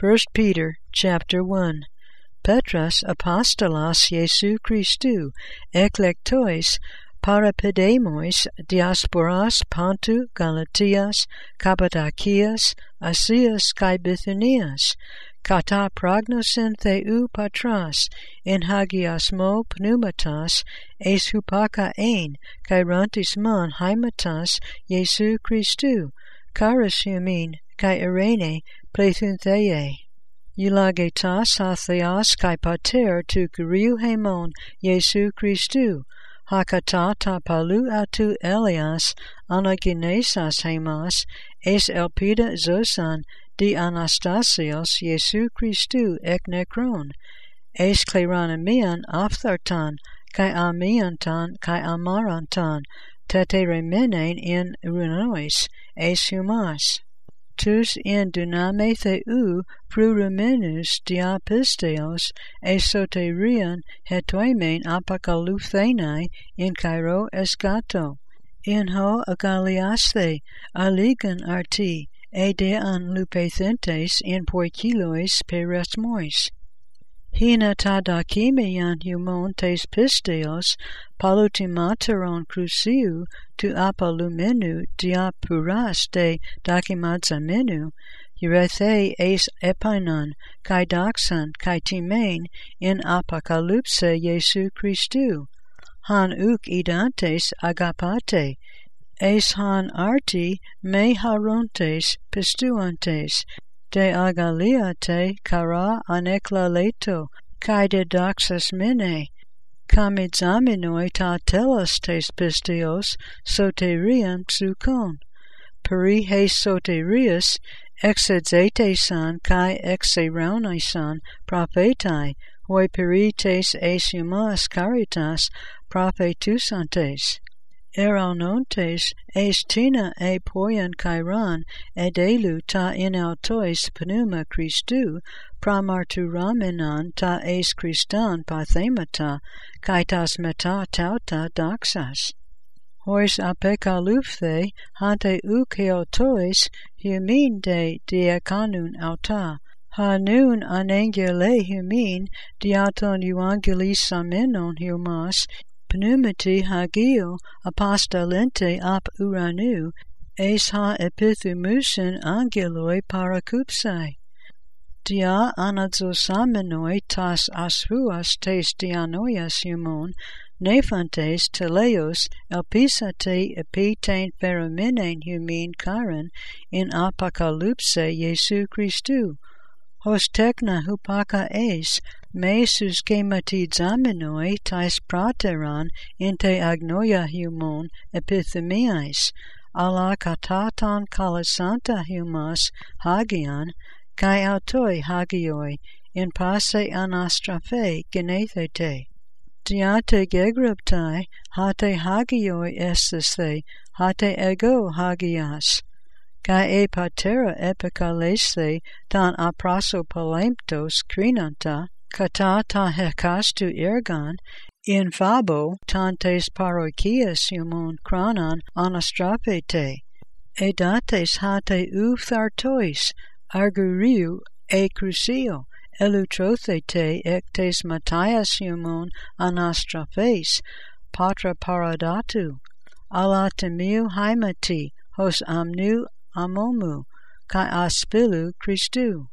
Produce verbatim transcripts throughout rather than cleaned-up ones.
First Peter chapter one. Petras apostolos Iesu Christou, eklektois, parapedemos, diasporas Pontu, Galatias, Cappadocias, Asias kai Bithynias, kata prognosin theou patras, in hagiasmo pneumatas, eis hupaka ein, kai rantis mon haimatas Iesu Christou, charis humin, kai irene plethun theie. Eulagetas ha theos kai pater tu kuriou haimon Iesu Christou, hakata ta palu atu Elias anaginesas haimas, es elpida zosan di Anastasios Iesu Christou ek nekron, es kleranamian afthartan, kai amiantan kai amarantan, teteremenen in urunois, es humas. Tous in duname theou prurumenus diapisteos esoterion hetoimen apokaluphenai in Cairo esgato, in ho agaliaste aligan arti, e dean lupethentes in poikilois peresmois. Hina ta dakimian humon tes pisteos palutimateron cruciu tu apalumenu diapuras de dakimadzamenu, urethe eis epainon, kai doxan, kai timain, in apocalypse Iesu Christou, han uk idantes agapate, eis han arti me harontes pistuantes, de agaliate kara aneklaleto, kai de doxas mene, kamidzaminoi ta telos tes pisteos soterian psukon, peri he soterius exedzetesan kai exeraunesan prophetai, hoi peri tes eis humas caritas prophetusantes. Eraunontes eis tina e poian kairan edelu ta in autois pneuma Christou pramarturamenan ta eis Christan pathemata kai tas meta tauta doxas. Hois apekaluphthe hante ukeotois humin de diakonun auta, ha nun anangele humin diaton euangelisamenon humas pneumati hagio apostolente ap uranu, eis ha epithumusin angeloi parakupsai. Dia anadzosamenoi tas ashuas tes dianoias humon, nephantes teleos elpisate epitain pheromenen humin karen in apocalypse Iesu Christou, hos tekna hupaka eis, mesus kematidzaminoi tais prateran in te agnoia humon epithemiais, ala katatan kalasanta humas hagion, kai autoi hagioi, in passe anastraphe genethete. Diate gegruptai, hate hagioi estes the, hate ego hagias, kai e patera epikalesthe tan aprasopalemptos krinanta, kata ta hekastu ergon, in fabo tantes parochias humon chronon anastrapete, edates hate uftartois, arguriu e crucio, elutrothete ectes Matthias humon anastraphes, patra paradatu, ala temiu haimati, hos amnu amomu, kai aspilu Christou.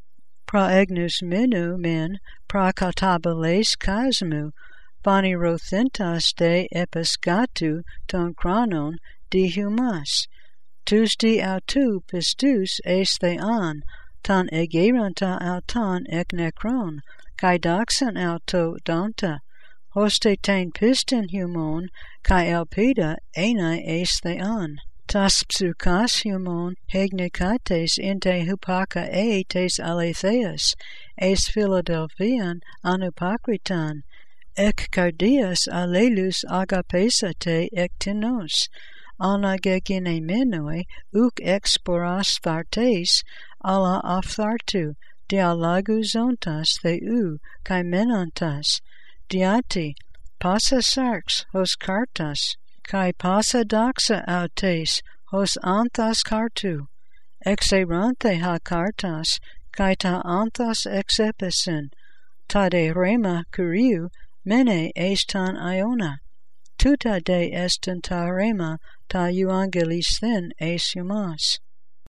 Praegnus minu men, prakatabeles kasmu, panirothentas de episcatu ton chronon di humas, tus di autu pistus es thean, tan egeranta autan ek nekron, kai doxan auto danta, hoste tain piston humon, kai elpida enai es thean. Tas psukas humon hegnikates inte hupaka e tes aletheus, es Philadelphian anupakritan, ek cardias alelus agapesate ek tinos, anagegine menoi uk exporas thartes, ala afthartu, dialagu zontas theou kai menantas, diati, passa sarx hos cartas, kai passa doxa autes hos anthas cartu, exerante ha cartas, kai ta anthos exepesin, ta de rema kuriou, mene estan iona, tuta de estan ta rema ta euangelis then es humas.